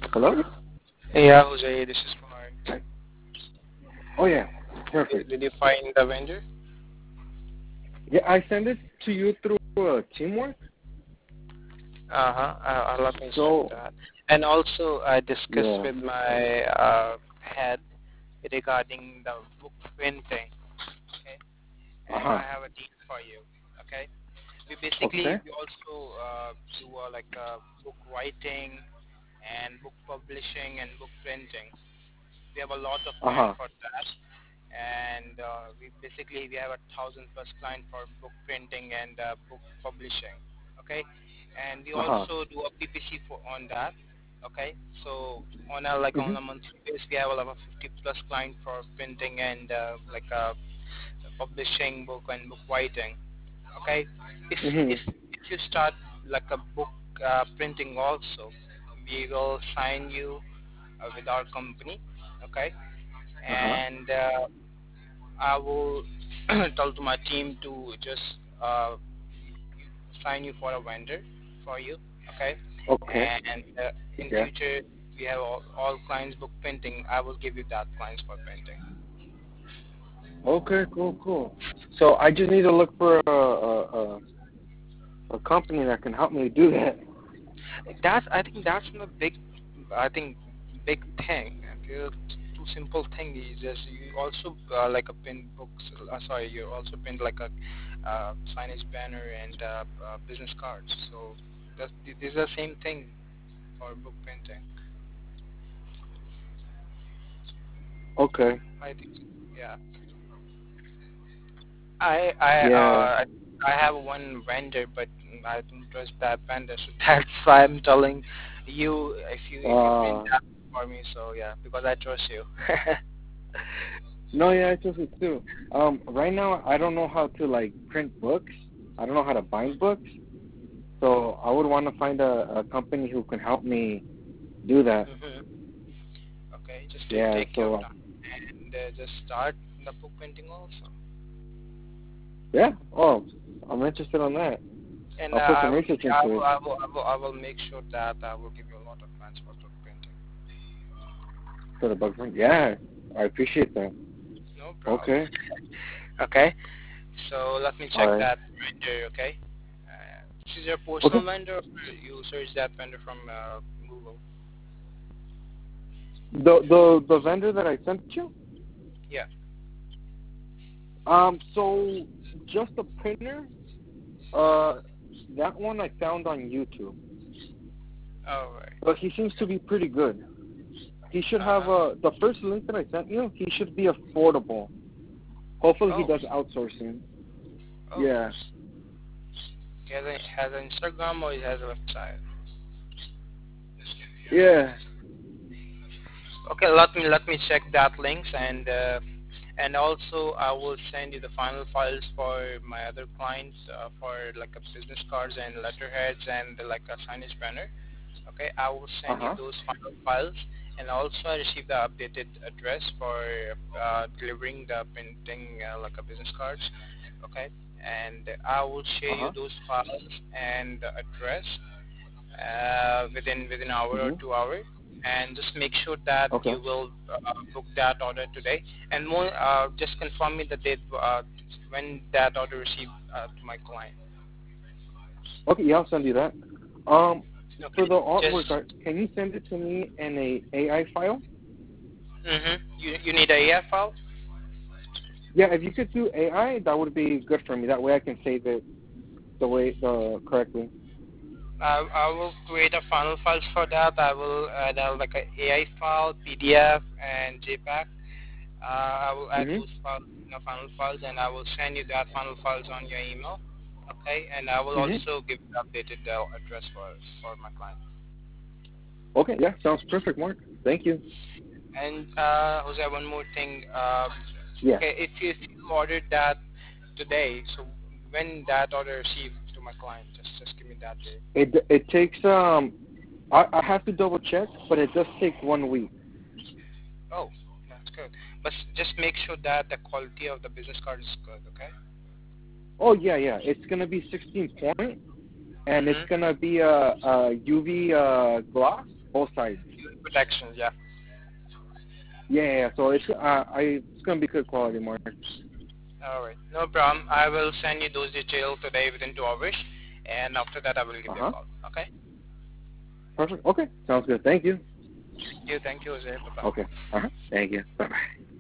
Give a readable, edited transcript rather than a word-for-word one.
Hello? Yeah, Jose, this is Mark. Oh, yeah. Did, Perfect. did you find the vendor? Yeah, I sent it to you through Teamwork. Let me check So, that. And also, I discussed yeah. with my head regarding the book printing. Okay, and Uh-huh. I have a deal for you. Okay, we Okay. basically we also do like book writing and book publishing and book printing. We have a lot of clients Uh-huh. for that, and we have 1,000 plus client for book printing and book publishing. Okay, and we Uh-huh. also do a PPC for on that. Okay, so on Mm-hmm. a monthly basis, we have a lot of 50 plus client for printing and publishing book and book writing. Okay, if Mm-hmm. if if you start like a book printing also, we will sign you with our company. Okay, Uh-huh. and I will tell to my team to just uh, sign you for a vendor for you. Okay, Okay. and in Yeah. future we have all clients book printing. I will give you that clients for printing. Okay, cool, cool. So I just need to look for a company that can help me do that. I think that's not a big, I think big thing. Okay? Too simple thing is just you also like a print books. Sorry, you also print like a signage banner and business cards. So this is the same thing for book printing. Okay. I think, yeah. I I Yeah. uh I have one vendor, but I don't trust that vendor, so that's why I'm telling you if you print Uh, that for me. So yeah, because I trust you. no, yeah, I took it too. Right now I don't know how to like print books. I don't know how to bind books. So I would want to find a company who can help me do that. hmm Okay, just Yeah. take your So time and just start the book printing also. yeah. Oh, I'm interested on that. And I'll put some research into it I will make sure that I will give you a lot of plans for book printing. for the bug print. Yeah, I appreciate that. No problem. Okay. Okay, so let me All check right. that vendor. Okay, this is your Okay. personal vendor, or you search that vendor from Google? The vendor that I sent you. Yeah. So just the printer. Uh, that one I found on YouTube, All right. but he seems to Okay. be pretty good. He should have Uh-huh. the first link that I sent you. He should be affordable. Hopefully, he Oh. does outsourcing. Oh. Yeah. Has an Instagram or it has a website? Yeah. Okay. Let me check that links and also I will send you the final files for my other clients for like a business cards and letterheads and like a signage banner. Okay, I will Uh send you huh. those final files, and also I received the updated address for delivering the printing like a business cards. Okay, and I will share Uh you huh. those files and the address within hour or Mhm. 2 hours, and just make sure that Okay. you will book that order today. And more, just confirm me the date when that order received to my client. Okay. Yeah, I'll send you that. Um, for Okay, the artwork, just can you send it to me in a AI file? you need a AF file. Yeah, if you could do AI, that would be good for me. That way, I can save it the correctly. I will create a final files for that. I will add like a AI file, PDF, and JPEG. I will add Mhm. those files in the final files, and I will send you that final files on your email. Okay, and I will Mhm. also give the updated address for my client. Okay. Yeah, sounds perfect, Mark. Thank you. And Jose, one more thing. Yeah. Okay, if you ordered that today, so when that order received to my client, just give me that date. It takes I have to double check, but it does take 1 week. Oh, that's good. But just make sure that the quality of the business card is good, okay? Oh yeah, yeah. It's gonna be 16 point, and it's Mm-hmm. gonna be a UV gloss both sides. protections. Yeah. Yeah. So it's gonna be good quality, Mark. All right. No problem. I will send you those details today within 2 hours, and after that I will give Uh you a huh. call. Okay. Perfect. Okay. Sounds good. Thank you. Thank you. Thank you, Jose. Bye bye. Okay. Uh huh. Thank you. Bye bye.